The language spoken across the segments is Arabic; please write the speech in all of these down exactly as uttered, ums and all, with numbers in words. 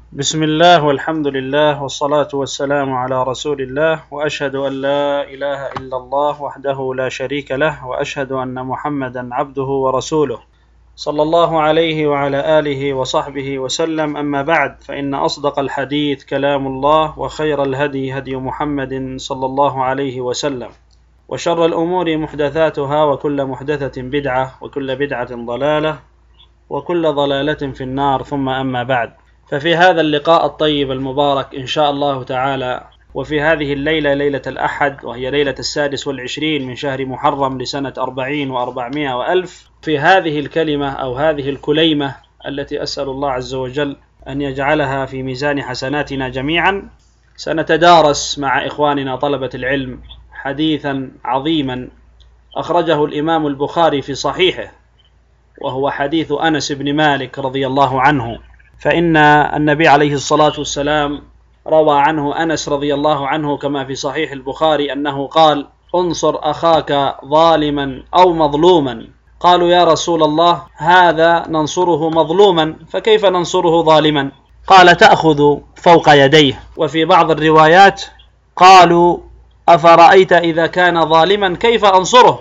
بسم الله والحمد لله والصلاة والسلام على رسول الله، وأشهد أن لا إله إلا الله وحده لا شريك له، وأشهد أن محمدا عبده ورسوله صلى الله عليه وعلى آله وصحبه وسلم. أما بعد، فإن أصدق الحديث كلام الله، وخير الهدي هدي محمد صلى الله عليه وسلم، وشر الأمور محدثاتها، وكل محدثة بدعة، وكل بدعة ضلالة، وكل ضلالة في النار. ثم أما بعد، ففي هذا اللقاء الطيب المبارك إن شاء الله تعالى، وفي هذه الليلة ليلة الأحد، وهي ليلة السادس والعشرين من شهر محرم لسنة أربعين وأربعمائة وألف، في هذه الكلمة أو هذه الكليمة التي أسأل الله عز وجل أن يجعلها في ميزان حسناتنا جميعا، سنتدارس مع إخواننا طلبة العلم حديثا عظيما أخرجه الإمام البخاري في صحيحه، وهو حديث أنس بن مالك رضي الله عنه. فإن النبي عليه الصلاة والسلام روى عنه أنس رضي الله عنه كما في صحيح البخاري أنه قال: انصر أخاك ظالما أو مظلوما. قالوا: يا رسول الله، هذا ننصره مظلوما، فكيف ننصره ظالما؟ قال: تأخذ فوق يديه. وفي بعض الروايات قالوا: أفرأيت إذا كان ظالما كيف أنصره؟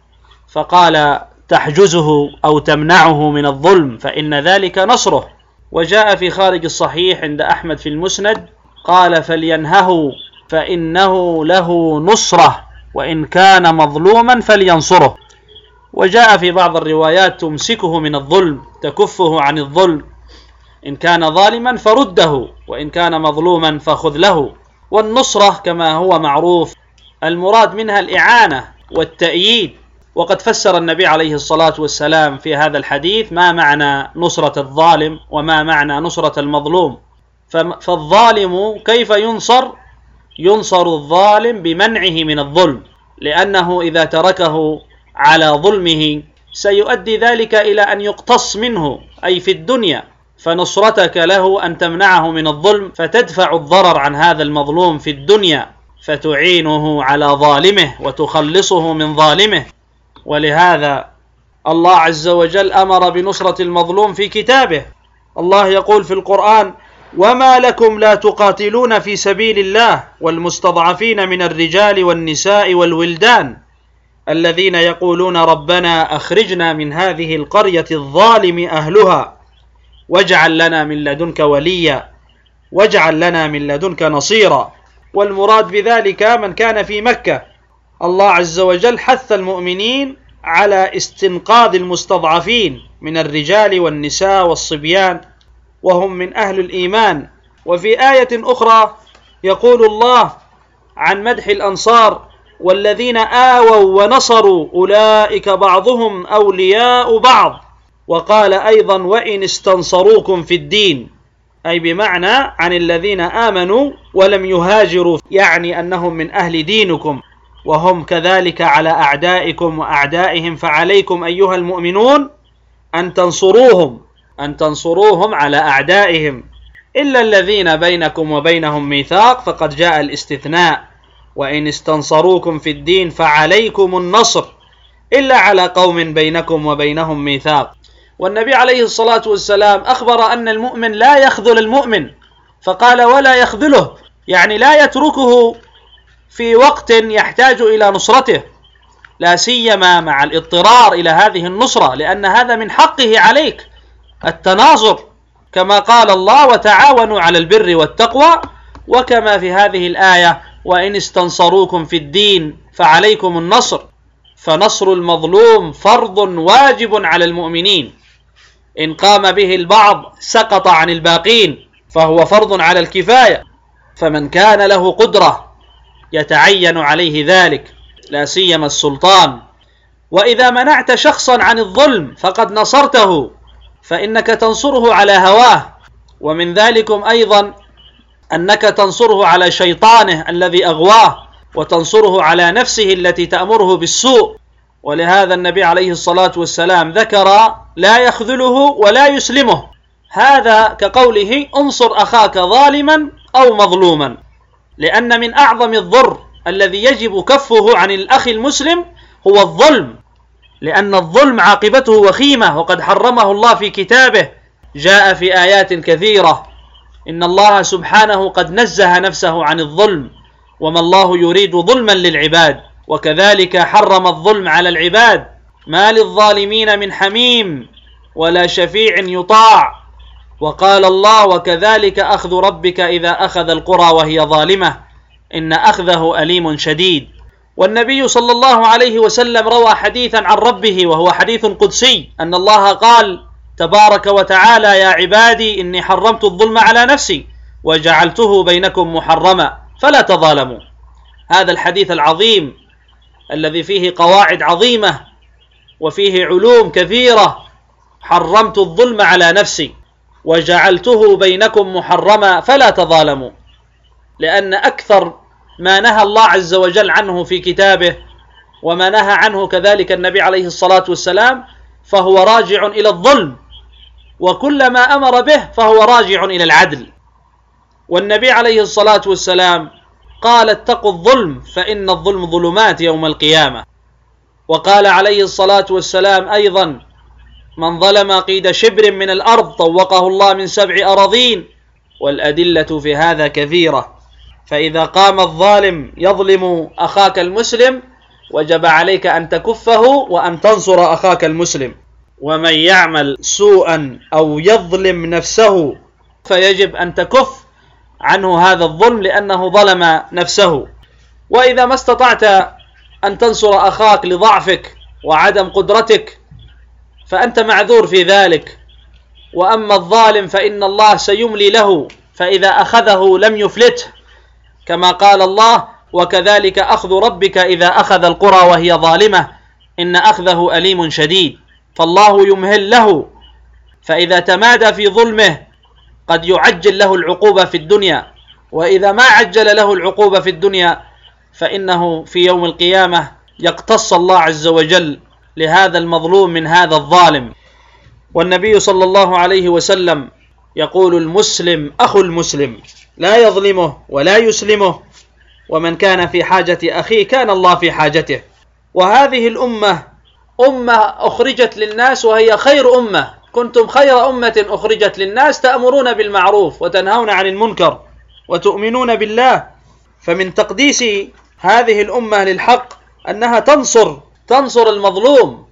فقال: تحجزه أو تمنعه من الظلم، فإن ذلك نصره. وجاء في خارج الصحيح عند أحمد في المسند قال: فلينهه فإنه له نصرة، وإن كان مظلوما فلينصره. وجاء في بعض الروايات: تمسكه من الظلم، تكفه عن الظلم، إن كان ظالما فرده، وإن كان مظلوما فخذ له. والنصرة كما هو معروف المراد منها الإعانة والتأييد، وقد فسر النبي عليه الصلاة والسلام في هذا الحديث ما معنى نصرة الظالم وما معنى نصرة المظلوم. فالظالم كيف ينصر؟ ينصر الظالم بمنعه من الظلم، لأنه إذا تركه على ظلمه سيؤدي ذلك إلى أن يقتص منه، أي في الدنيا. فنصرتك له أن تمنعه من الظلم، فتدفع الضرر عن هذا المظلوم في الدنيا، فتعينه على ظالمه وتخلصه من ظالمه. ولهذا الله عز وجل أمر بنصرة المظلوم في كتابه. الله يقول في القرآن: وما لكم لا تقاتلون في سبيل الله والمستضعفين من الرجال والنساء والولدان الذين يقولون ربنا أخرجنا من هذه القرية الظالم أهلها واجعل لنا من لدنك وليا واجعل لنا من لدنك نصيرا. والمراد بذلك من كان في مكة. الله عز وجل حث المؤمنين على استنقاذ المستضعفين من الرجال والنساء والصبيان، وهم من أهل الإيمان. وفي آية أخرى يقول الله عن مدح الأنصار: والذين آووا ونصروا أولئك بعضهم أولياء بعض. وقال أيضا: وإن استنصروكم في الدين، أي بمعنى عن الذين آمنوا ولم يهاجروا، يعني أنهم من أهل دينكم، وهم كذلك على أعدائكم وأعدائهم، فعليكم أيها المؤمنون أن تنصروهم أن تنصروهم على أعدائهم، إلا الذين بينكم وبينهم ميثاق، فقد جاء الاستثناء: وإن استنصروكم في الدين فعليكم النصر، إلا على قوم بينكم وبينهم ميثاق. والنبي عليه الصلاة والسلام أخبر أن المؤمن لا يخذل المؤمن، فقال: ولا يخذله، يعني لا يتركه في وقت يحتاج إلى نصرته، لا سيما مع الاضطرار إلى هذه النصرة، لأن هذا من حقه عليك التناصر، كما قال الله: وتعاونوا على البر والتقوى. وكما في هذه الآية: وإن استنصروكم في الدين فعليكم النصر. فنصر المظلوم فرض واجب على المؤمنين، إن قام به البعض سقط عن الباقين، فهو فرض على الكفاية. فمن كان له قدرة يتعين عليه ذلك، لا سيما السلطان. وإذا منعت شخصا عن الظلم فقد نصرته، فإنك تنصره على هواه. ومن ذلكم أيضا أنك تنصره على شيطانه الذي أغواه، وتنصره على نفسه التي تأمره بالسوء. ولهذا النبي عليه الصلاة والسلام ذكر: لا يخذله ولا يسلمه. هذا كقوله: انصر أخاك ظالما أو مظلوما، لأن من أعظم الضر الذي يجب كفه عن الأخ المسلم هو الظلم، لأن الظلم عاقبته وخيمة، وقد حرمه الله في كتابه. جاء في آيات كثيرة إن الله سبحانه قد نزه نفسه عن الظلم، وما الله يريد ظلما للعباد، وكذلك حرم الظلم على العباد. ما للظالمين من حميم ولا شفيع يطاع. وقال الله: وكذلك أخذ ربك إذا أخذ القرى وهي ظالمة إن أخذه أليم شديد. والنبي صلى الله عليه وسلم روى حديثا عن ربه وهو حديث قدسي، أن الله قال تبارك وتعالى: يا عبادي إني حرمت الظلم على نفسي وجعلته بينكم محرما فلا تظالموا. هذا الحديث العظيم الذي فيه قواعد عظيمة وفيه علوم كثيرة. حرمت الظلم على نفسي وجعلته بينكم محرما فلا تظالموا، لأن أكثر ما نهى الله عز وجل عنه في كتابه وما نهى عنه كذلك النبي عليه الصلاة والسلام فهو راجع إلى الظلم، وكل ما أمر به فهو راجع إلى العدل. والنبي عليه الصلاة والسلام قال: اتقوا الظلم فإن الظلم ظلمات يوم القيامة. وقال عليه الصلاة والسلام أيضا: من ظلم قيد شبر من الأرض طوقه الله من سبع أراضين. والأدلة في هذا كثيرة. فإذا قام الظالم يظلم أخاك المسلم وجب عليك أن تكفه وأن تنصر أخاك المسلم. ومن يعمل سوءا أو يظلم نفسه فيجب أن تكف عنه هذا الظلم لأنه ظلم نفسه. وإذا ما استطعت أن تنصر أخاك لضعفك وعدم قدرتك فأنت معذور في ذلك. وأما الظالم فإن الله سيملي له، فإذا أخذه لم يفلته، كما قال الله: وكذلك أخذ ربك إذا أخذ القرى وهي ظالمة إن أخذه أليم شديد. فالله يمهل له، فإذا تمادى في ظلمه قد يعجل له العقوبة في الدنيا، وإذا ما عجل له العقوبة في الدنيا فإنه في يوم القيامة يقتص الله عز وجل لهذا المظلوم من هذا الظالم. والنبي صلى الله عليه وسلم يقول: المسلم أخو المسلم لا يظلمه ولا يسلمه، ومن كان في حاجة أخيه كان الله في حاجته. وهذه الأمة أمة أخرجت للناس وهي خير أمة. كنتم خير أمة أخرجت للناس تأمرون بالمعروف وتنهون عن المنكر وتؤمنون بالله. فمن تقديس هذه الأمة للحق أنها تنصر تنصر المظلوم.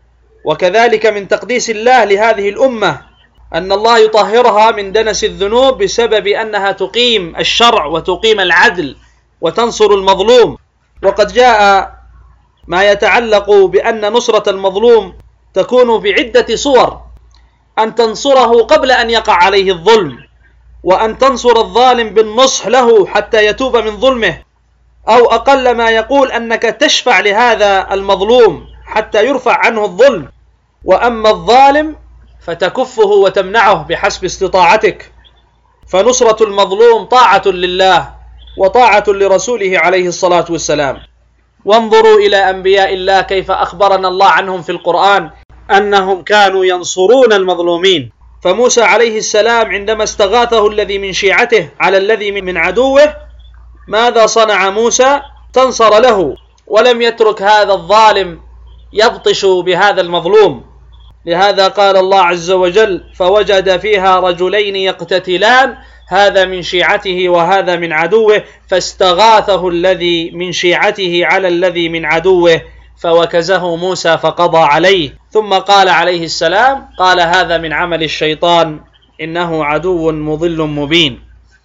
وكذلك من تقديس الله لهذه الأمة أن الله يطهرها من دنس الذنوب بسبب أنها تقيم الشرع وتقيم العدل وتنصر المظلوم. وقد جاء ما يتعلق بأن نصرة المظلوم تكون بعدة صور: أن تنصره قبل أن يقع عليه الظلم، وأن تنصر الظالم بالنصح له حتى يتوب من ظلمه، أو أقل ما يقول أنك تشفع لهذا المظلوم حتى يرفع عنه الظلم. وأما الظالم فتكفه وتمنعه بحسب استطاعتك. فنصرة المظلوم طاعة لله وطاعة لرسوله عليه الصلاة والسلام. وانظروا إلى أنبياء الله كيف أخبرنا الله عنهم في القرآن أنهم كانوا ينصرون المظلومين. فموسى عليه السلام عندما استغاثه الذي من شيعته على الذي من عدوه، ماذا صنع موسى؟ تنصر له ولم يترك هذا الظالم يبطش بهذا المظلوم. لهذا قال الله عز وجل: فوجد فيها رجلين يقتتلان هذا من شيعته وهذا من عدوه فاستغاثه الذي من شيعته على الذي من عدوه فوكزه موسى فقضى عليه. ثم قال عليه السلام: قال هذا من عمل الشيطان إنه عدو مضل مبين.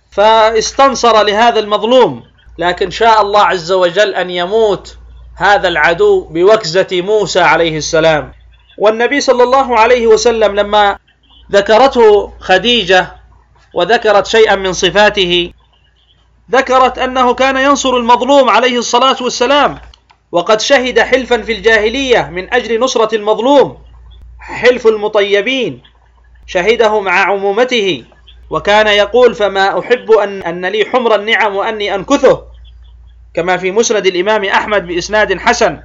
فاستنصر لهذا المظلوم، لكن شاء الله عز وجل أن يموت هذا العدو بوكزة موسى عليه السلام. والنبي صلى الله عليه وسلم لما ذكرته خديجة وذكرت شيئا من صفاته، ذكرت أنه كان ينصر المظلوم عليه الصلاة والسلام، وقد شهد حلفا في الجاهلية من أجل نصرة المظلوم، حلف المطيبين، شهده مع عمومته، وكان يقول: فما أحب أن, أن لي حمر النعم وأني أنكثه، كما في مسند الإمام أحمد بإسناد حسن.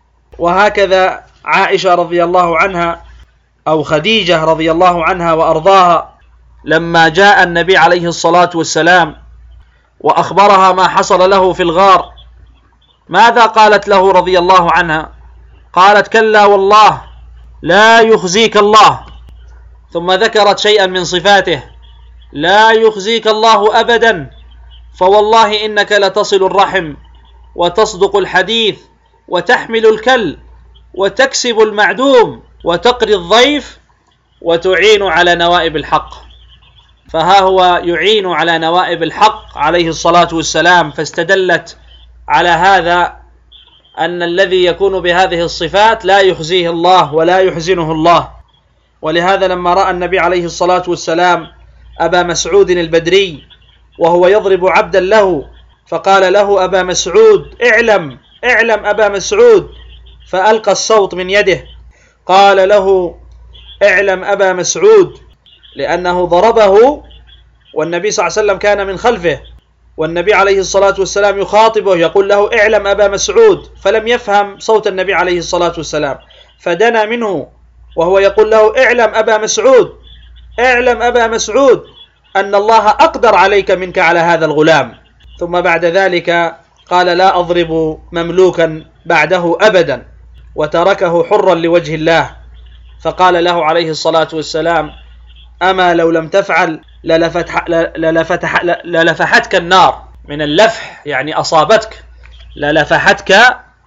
وهكذا عائشة رضي الله عنها أو خديجة رضي الله عنها وأرضاها لما جاء النبي عليه الصلاة والسلام وأخبرها ما حصل له في الغار، ماذا قالت له رضي الله عنها؟ قالت: كلا والله لا يخزيك الله. ثم ذكرت شيئا من صفاته لا يخزيك الله أبدا، فوالله إنك لتصل الرحم وتصدق الحديث وتحمل الكل وتكسب المعدوم وتقري الضيف وتعين على نوائب الحق. فها هو يعين على نوائب الحق عليه الصلاة والسلام، فاستدلت على هذا أن الذي يكون بهذه الصفات لا يخزيه الله ولا يحزنه الله. ولهذا لما رأى النبي عليه الصلاة والسلام أبا مسعود البدري وهو يضرب عبدا له، فقال له أبا مسعود اعلم اعلم أبا مسعود، فألقى الصوت من يده، قال له اعلم أبا مسعود، لأنه ضربه والنبي صلى الله عليه وسلم كان من خلفه، والنبي عليه الصلاة والسلام يخاطبه يقول له اعلم أبا مسعود، فلم يفهم صوت النبي عليه الصلاة والسلام فدنا منه وهو يقول له اعلم أبا مسعود اعلم أبا مسعود أن الله أقدر عليك منك على هذا الغلام. ثم بعد ذلك قال لا أضرب مملوكا بعده أبدا، وتركه حرا لوجه الله. فقال له عليه الصلاة والسلام أما لو لم تفعل للفتح للفتح للفحتك النار، من اللفح يعني أصابتك، للفحتك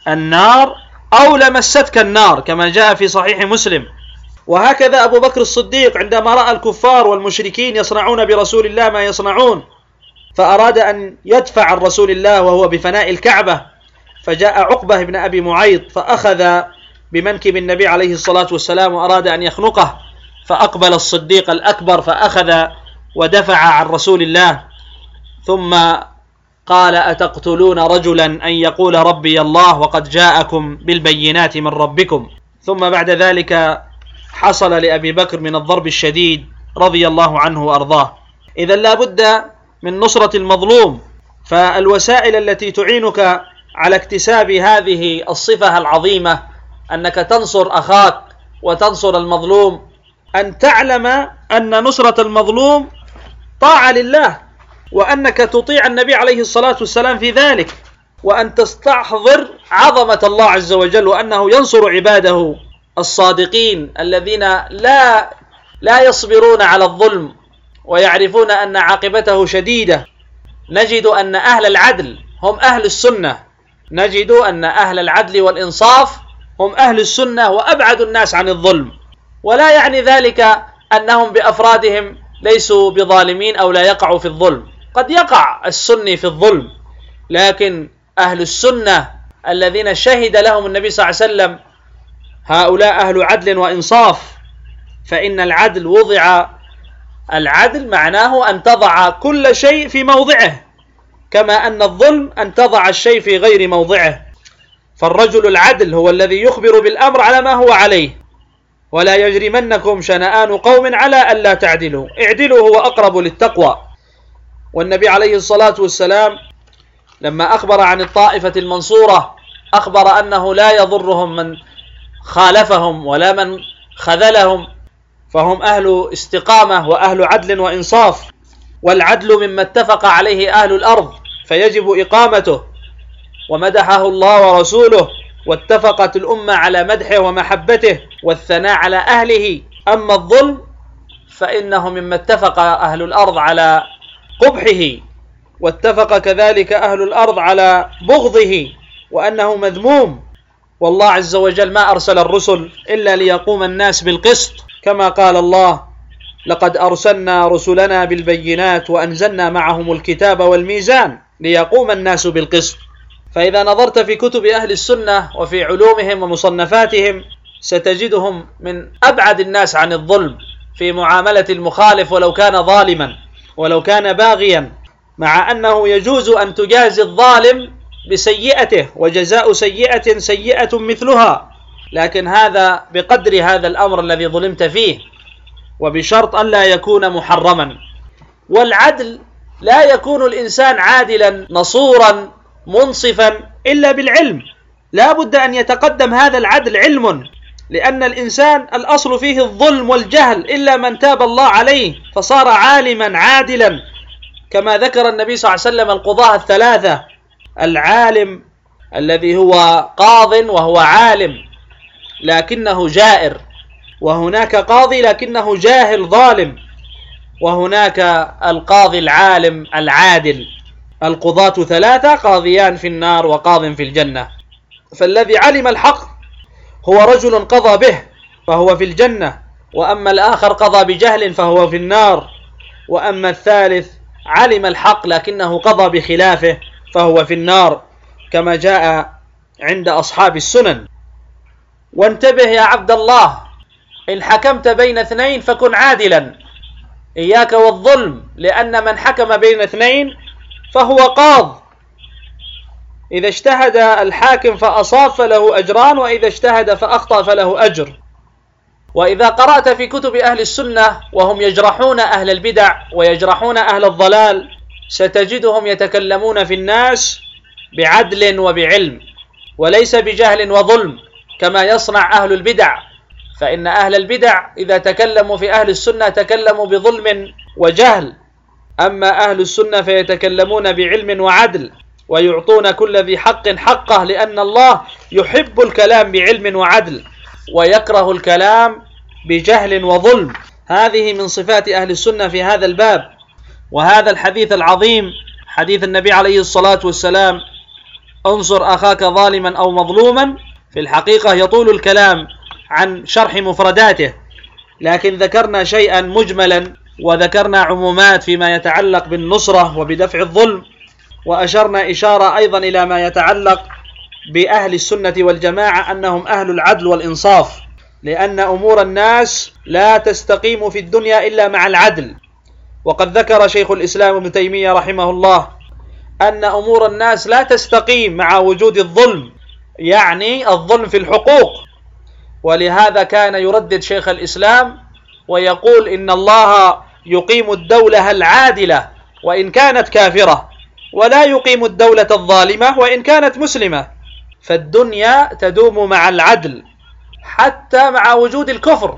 النار أو لمستك النار كما جاء في صحيح مسلم. وهكذا أبو بكر الصديق عندما رأى الكفار والمشركين يصنعون برسول الله ما يصنعون، فأراد أن يدفع عن رسول الله وهو بفناء الكعبة، فجاء عقبة بن أبي معيط فأخذ بمنكب النبي عليه الصلاة والسلام وأراد أن يخنقه، فأقبل الصديق الأكبر فأخذ ودفع عن رسول الله، ثم قال أتقتلون رجلا أن يقول ربي الله وقد جاءكم بالبينات من ربكم. ثم بعد ذلك حصل لأبي بكر من الضرب الشديد رضي الله عنه وأرضاه. إذا لا بد من نصرة المظلوم، فالوسائل التي تعينك على اكتساب هذه الصفة العظيمة أنك تنصر أخاك وتنصر المظلوم، أن تعلم أن نصرة المظلوم طاعة لله، وأنك تطيع النبي عليه الصلاة والسلام في ذلك، وأن تستحضر عظمة الله عز وجل، وأنه ينصر عباده الصادقين الذين لا لا يصبرون على الظلم ويعرفون أن عاقبته شديدة. نجد أن أهل العدل هم أهل السنة، نجد أن أهل العدل والإنصاف هم أهل السنة وأبعد الناس عن الظلم. ولا يعني ذلك أنهم بأفرادهم ليسوا بظالمين أو لا يقعوا في الظلم، قد يقع السني في الظلم، لكن أهل السنة الذين شهد لهم النبي صلى الله عليه وسلم هؤلاء أهل عدل وإنصاف. فإن العدل وضع، العدل معناه أن تضع كل شيء في موضعه، كما أن الظلم أن تضع الشيء في غير موضعه. فالرجل العدل هو الذي يخبر بالأمر على ما هو عليه، ولا يجرمنكم شنآن قوم على ألا تعدلوا اعدلوا هو أقرب للتقوى. والنبي عليه الصلاة والسلام لما أخبر عن الطائفة المنصورة أخبر أنه لا يضرهم من خالفهم ولا من خذلهم، فهم أهل استقامة وأهل عدل وإنصاف، والعدل مما اتفق عليه أهل الأرض فيجب إقامته، ومدحه الله ورسوله، واتفقت الأمة على مدحه ومحبته والثناء على أهله. أما الظلم فإنه مما اتفق أهل الأرض على قبحه، واتفق كذلك أهل الأرض على بغضه وأنه مذموم. والله عز وجل ما أرسل الرسل إلا ليقوم الناس بالقسط، كما قال الله لقد أرسلنا رسلنا بالبينات وأنزلنا معهم الكتاب والميزان ليقوم الناس بالقسط. فإذا نظرت في كتب أهل السنة وفي علومهم ومصنفاتهم ستجدهم من أبعد الناس عن الظلم في معاملة المخالف ولو كان ظالما ولو كان باغيا، مع أنه يجوز أن تجازي الظالم بسيئته، وجزاء سيئة سيئة مثلها، لكن هذا بقدر هذا الأمر الذي ظلمت فيه، وبشرط أن لا يكون محرما. والعدل لا يكون الإنسان عادلا نصورا منصفا إلا بالعلم، لا بد أن يتقدم هذا العدل علم، لأن الإنسان الأصل فيه الظلم والجهل إلا من تاب الله عليه فصار عالما عادلا، كما ذكر النبي صلى الله عليه وسلم القضاة الثلاثة: العالم الذي هو قاض وهو عالم لكنه جائر، وهناك قاضي لكنه جاهل ظالم. وهناك القاضي العالم العادل. القضاة ثلاثة، قاضيان في النار وقاض في الجنة. فالذي علم الحق هو رجل قضى به فهو في الجنة، وأما الآخر قضى بجهل فهو في النار، وأما الثالث علم الحق لكنه قضى بخلافه فهو في النار، كما جاء عند أصحاب السنن. وانتبه يا عبد الله، إن حكمت بين اثنين فكن عادلا، إياك والظلم، لأن من حكم بين اثنين فهو قاض. إذا اجتهد الحاكم فأصاب فله أجران، وإذا اجتهد فأخطأ فله أجر. وإذا قرأت في كتب أهل السنة وهم يجرحون أهل البدع ويجرحون أهل الضلال، ستجدهم يتكلمون في الناس بعدل وبعلم، وليس بجهل وظلم كما يصنع أهل البدع. فإن أهل البدع إذا تكلموا في أهل السنة تكلموا بظلم وجهل، أما أهل السنة فيتكلمون بعلم وعدل، ويعطون كل ذي حق حقه، لأن الله يحب الكلام بعلم وعدل ويكره الكلام بجهل وظلم. هذه من صفات أهل السنة في هذا الباب. وهذا الحديث العظيم، حديث النبي عليه الصلاة والسلام: انصر أخاك ظالما أو مظلوما، في الحقيقة يطول الكلام عن شرح مفرداته، لكن ذكرنا شيئا مجملا وذكرنا عمومات فيما يتعلق بالنصرة وبدفع الظلم، وأشرنا إشارة أيضا إلى ما يتعلق بأهل السنة والجماعة أنهم أهل العدل والإنصاف، لأن أمور الناس لا تستقيم في الدنيا إلا مع العدل. وقد ذكر شيخ الإسلام ابن تيمية رحمه الله أن أمور الناس لا تستقيم مع وجود الظلم، يعني الظلم في الحقوق. ولهذا كان يردد شيخ الإسلام ويقول إن الله يقيم الدولة العادلة وإن كانت كافرة، ولا يقيم الدولة الظالمة وإن كانت مسلمة. فالدنيا تدوم مع العدل حتى مع وجود الكفر،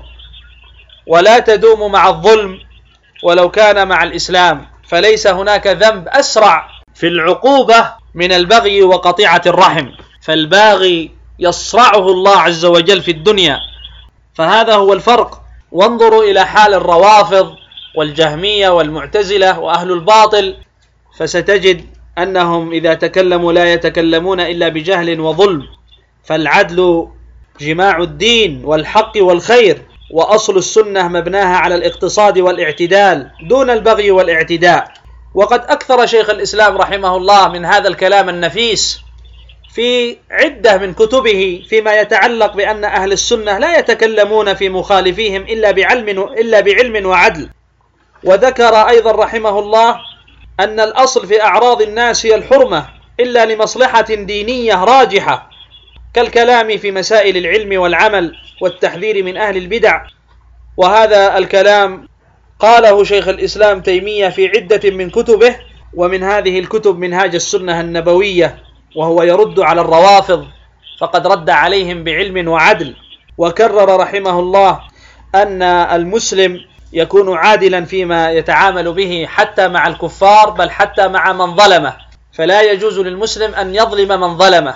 ولا تدوم مع الظلم ولو كان مع الإسلام. فليس هناك ذنب أسرع في العقوبة من البغي وقطيعة الرحم، فالباغي يصرعه الله عز وجل في الدنيا. فهذا هو الفرق. وانظروا إلى حال الروافض والجهمية والمعتزلة وأهل الباطل، فستجد أنهم إذا تكلموا لا يتكلمون إلا بجهل وظلم. فالعدل جماع الدين والحق والخير، وأصل السنة مبناها على الاقتصاد والاعتدال دون البغي والاعتداء. وقد أكثر شيخ الإسلام رحمه الله من هذا الكلام النفيس في عدة من كتبه فيما يتعلق بأن أهل السنة لا يتكلمون في مخالفيهم إلا بعلم إلا بعلم وعدل. وذكر أيضا رحمه الله أن الأصل في أعراض الناس هي الحرمة إلا لمصلحة دينية راجحة، كالكلام في مسائل العلم والعمل والتحذير من أهل البدع. وهذا الكلام قاله شيخ الإسلام تيمية في عدة من كتبه، ومن هذه الكتب منهاج السنة النبوية، وهو يرد على الروافض فقد رد عليهم بعلم وعدل. وكرر رحمه الله أن المسلم يكون عادلا فيما يتعامل به حتى مع الكفار، بل حتى مع من ظلمه، فلا يجوز للمسلم أن يظلم من ظلمه.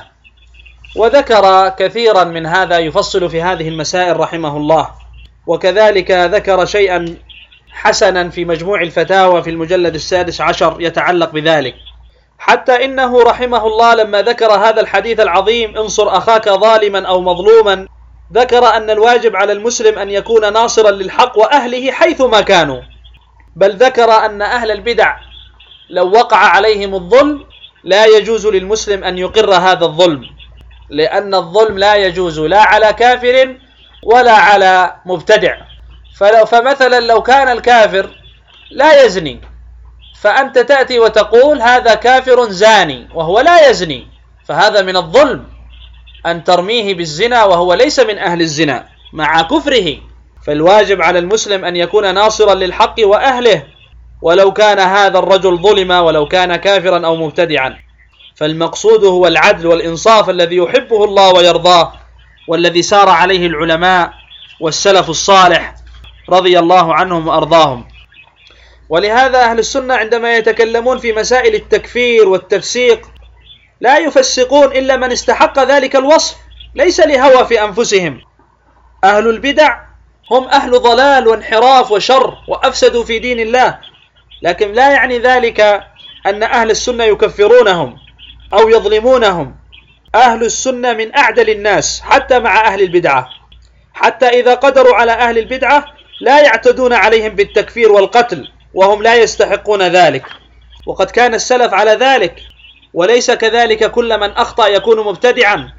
وذكر كثيرا من هذا يفصل في هذه المسائل رحمه الله. وكذلك ذكر شيئا حسنا في مجموع الفتاوى في المجلد السادس عشر يتعلق بذلك، حتى إنه رحمه الله لما ذكر هذا الحديث العظيم: انصر أخاك ظالما أو مظلوما، ذكر أن الواجب على المسلم أن يكون ناصرا للحق وأهله حيثما كانوا، بل ذكر أن أهل البدع لو وقع عليهم الظلم لا يجوز للمسلم أن يقر هذا الظلم، لأن الظلم لا يجوز لا على كافر ولا على مبتدع. فلو فمثلا لو كان الكافر لا يزني، فأنت تأتي وتقول هذا كافر زاني وهو لا يزني، فهذا من الظلم أن ترميه بالزنا وهو ليس من أهل الزنا مع كفره. فالواجب على المسلم أن يكون ناصرا للحق وأهله، ولو كان هذا الرجل ظلم ولو كان كافرا أو مبتدعا. فالمقصود هو العدل والإنصاف الذي يحبه الله ويرضاه، والذي سار عليه العلماء والسلف الصالح رضي الله عنهم وأرضاهم. ولهذا أهل السنة عندما يتكلمون في مسائل التكفير والتفسيق لا يفسقون إلا من استحق ذلك الوصف، ليس لهوى في أنفسهم. أهل البدع هم أهل ضلال وانحراف وشر وأفسدوا في دين الله، لكن لا يعني ذلك أن أهل السنة يكفرونهم أو يظلمونهم. أهل السنة من أعدل الناس حتى مع أهل البدعة، حتى إذا قدروا على أهل البدعة لا يعتدون عليهم بالتكفير والقتل وهم لا يستحقون ذلك، وقد كان السلف على ذلك. وليس كذلك كل من أخطأ يكون مبتدعا،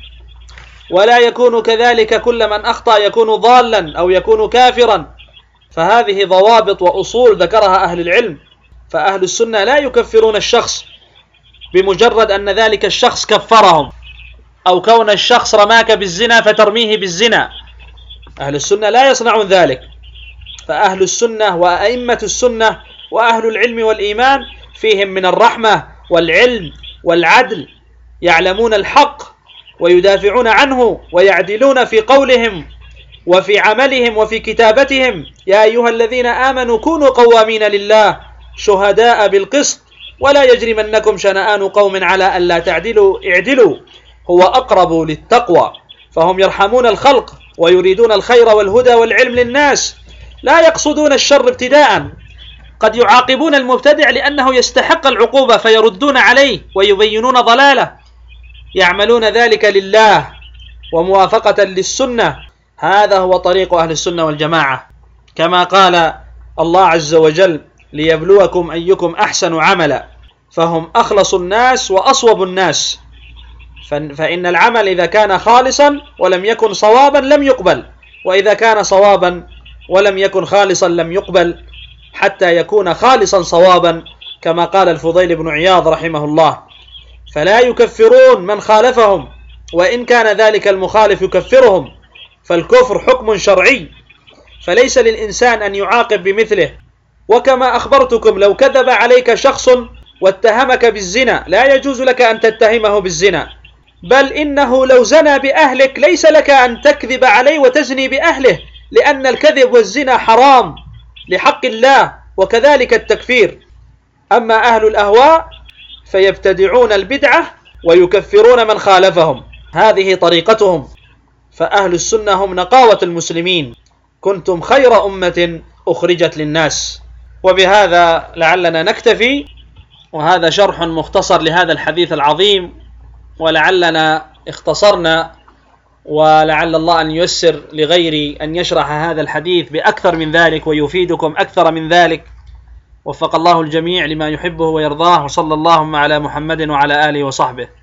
ولا يكون كذلك كل من أخطأ يكون ضالا أو يكون كافرا، فهذه ضوابط وأصول ذكرها أهل العلم. فأهل السنة لا يكفرون الشخص بمجرد أن ذلك الشخص كفرهم، أو كون الشخص رماك بالزنا فترميه بالزنا. أهل السنة لا يصنعون ذلك. فأهل السنة وأئمة السنة وأهل العلم والإيمان فيهم من الرحمة والعلم والعدل، يعلمون الحق ويدافعون عنه ويعدلون في قولهم وفي عملهم وفي كتابتهم. يا أيها الذين آمنوا كونوا قوامين لله شهداء بالقسط ولا يجرمنكم شنآن قوم على ألا تعدلوا اعدلوا هو أقرب للتقوى. فهم يرحمون الخلق ويريدون الخير والهدى والعلم للناس، لا يقصدون الشر ابتداء. قد يعاقبون المبتدع لأنه يستحق العقوبة فيردون عليه ويبينون ضلاله، يعملون ذلك لله وموافقة للسنة. هذا هو طريق أهل السنة والجماعة، كما قال الله عز وجل: ليبلوكم أيكم أحسن عملا، فهم أخلص الناس وأصوب الناس. فإن العمل إذا كان خالصا ولم يكن صوابا لم يقبل، وإذا كان صوابا ولم يكن خالصا لم يقبل، حتى يكون خالصا صوابا، كما قال الفضيل بن عياض رحمه الله. فلا يكفرون من خالفهم، وإن كان ذلك المخالف يكفرهم، فالكفر حكم شرعي، فليس للإنسان أن يعاقب بمثله. وكما أخبرتكم لو كذب عليك شخص واتهمك بالزنا لا يجوز لك أن تتهمه بالزنا، بل إنه لو زنى بأهلك ليس لك أن تكذب عليه وتزني بأهله، لأن الكذب والزنا حرام لحق الله، وكذلك التكفير. أما أهل الأهواء فيبتدعون البدعة ويكفرون من خالفهم، هذه طريقتهم. فأهل السنة هم نقاوة المسلمين، كنتم خير أمة أخرجت للناس. وبهذا لعلنا نكتفي، وهذا شرح مختصر لهذا الحديث العظيم، ولعلنا اختصرنا، ولعل الله أن ييسر لغيري أن يشرح هذا الحديث بأكثر من ذلك ويفيدكم أكثر من ذلك. وفق الله الجميع لما يحبه ويرضاه، وصلى اللهم على محمد وعلى آله وصحبه.